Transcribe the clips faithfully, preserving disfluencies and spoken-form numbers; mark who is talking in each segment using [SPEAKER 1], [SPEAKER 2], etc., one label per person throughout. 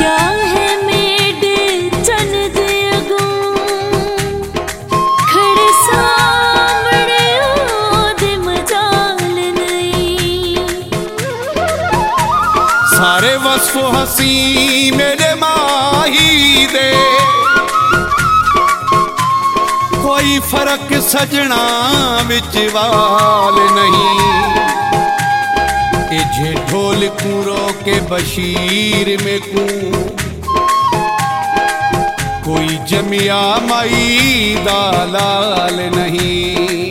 [SPEAKER 1] क्या है मेरे चन दे अगों खड़े सामने ओदे मजाल नहीं।
[SPEAKER 2] सारे वस्फ हसी मेरे माही दे कोई फर्क सजना विच वाल नहीं। जे ढोल कूरो के बशीर में कू कोई जमिया माई दालाल नहीं।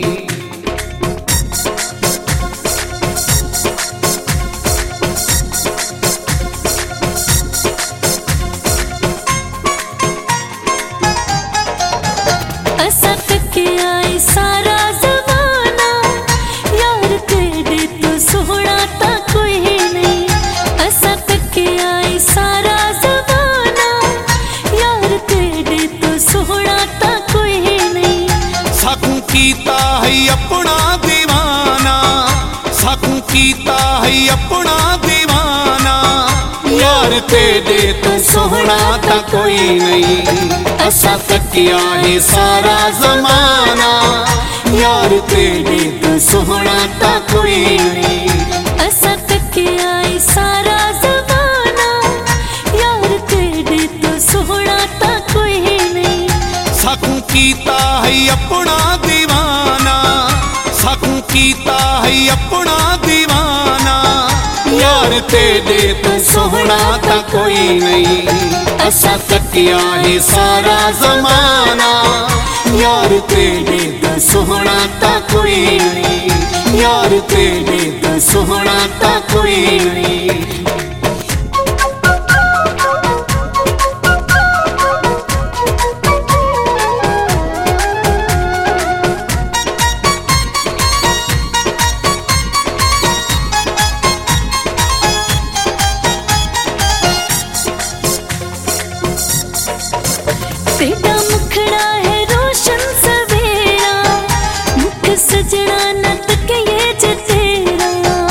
[SPEAKER 1] असा तक आई सारा जमाना यार तेरे तो सोहना ता कोई नहीं। असा तक आई सारा जमाना यार तेरे तो सोहना ता कोई नहीं।
[SPEAKER 2] साकू कीता है अपना दीवाना साकू कीता है अपना दीवाना यार तेरे तो सोहना ता कोई नहीं। असा तकिया है सारा जमाना यार तेरे तो सोहना ता कोई नहीं।
[SPEAKER 1] असा तकिया है सारा जमाना यार तेरे तो सोहना ता कोई नहीं।
[SPEAKER 2] साकू कीता है अपना दीवाना साकू कीता है अपना दीवाना यार तेरे तो सोहना ता कोई नहीं। असा तकिया है सारा जमाना यार तेरे तो सोहना ता कोई नहीं। यार तेरे तो सोहना ता कोई नहीं।
[SPEAKER 1] तेरा मुखड़ा है रोशन सवेरा मुख सजना न तके ये जे तेरा।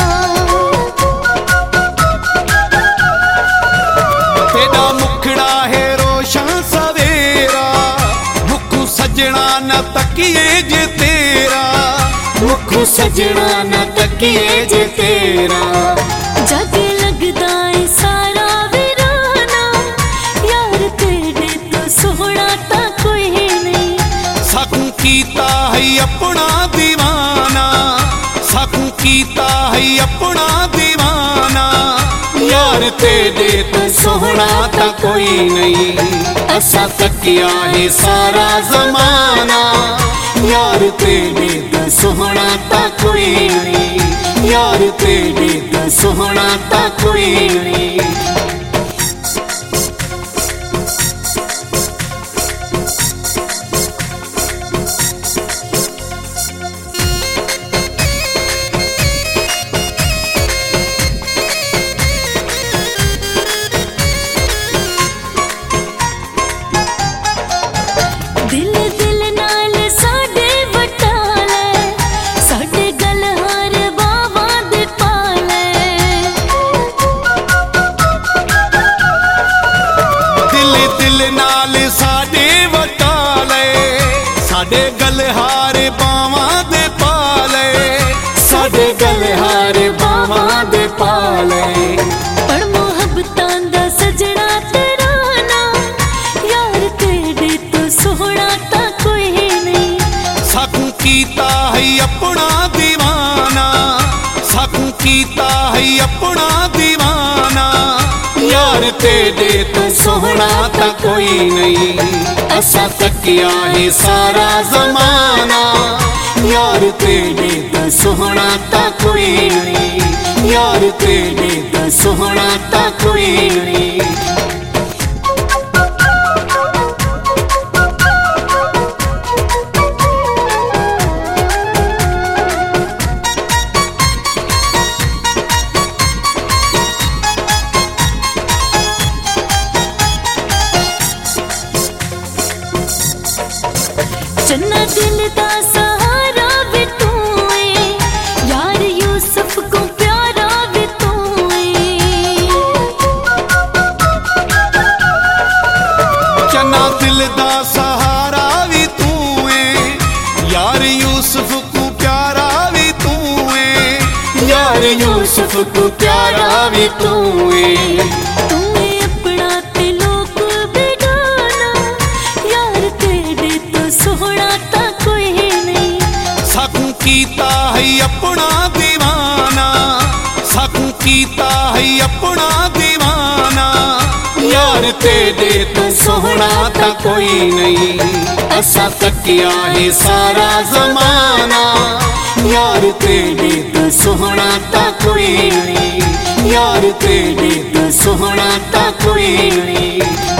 [SPEAKER 2] तेरा मुखड़ा है रोशन सवेरा मुख सजना न तकिए जे तेरा मुख सजना न तकिए जे तेरा।
[SPEAKER 1] जग लगदा है सारा वीराना यार तेरे तो सोहना ता कोई नहीं।
[SPEAKER 2] साकू कीता है अपना दीवाना साकू कीता है अपना दीवाना यार तेरे तो सोहना ता कोई नहीं। असा तकिया है सारा जमाना यार तेरे तो सोहना ता कोई नहीं। यार तेरे तो सोहना ता कोई नहीं।
[SPEAKER 1] दिल दिल नाल साडे वटाले साडे गल हार बावां दे पाले।
[SPEAKER 2] दिल दिल नाल साडे वटाले साडे गलहार बावां दे पाले साडे गलहार बावां दे पाले।
[SPEAKER 1] पर मोहब्बतां दा सजना तेरा ना यार तेरे तो सोहना ता कोई नहीं।
[SPEAKER 2] साकू कीता है अपना दीवाना साकू कीता है अपना दीवाना यार तेरे तो सोहना ता कोई नहीं। असा तकिया है सारा जमाना यार तेरे तो सोहना ता कोई नहीं। यार तेरे तो सोहना ता कोई नहीं।
[SPEAKER 1] चन्ना दिल दा सहारा भी तू है यार यूसुफ को प्यारा भी तू है।
[SPEAKER 2] दिल दा सहारा भी तू है यार, यूसुफ को प्यारा भी तू है यार, यूसुफ को प्यारा भी तू है।
[SPEAKER 1] तू है अपना ते लोग बेगाना, यार तेरे तो सोहना ता कोई नहीं।
[SPEAKER 2] साकू कीता है अपना दीवाना, साकू कीता है अपना दीवाना, यार तेरे तो सोहना ता कोई नहीं। असा कटिया है सारा जमाना, यार तेरे तो सोहना ता कोई नहीं, यार तेरे तो सोहना ता कोई नहीं।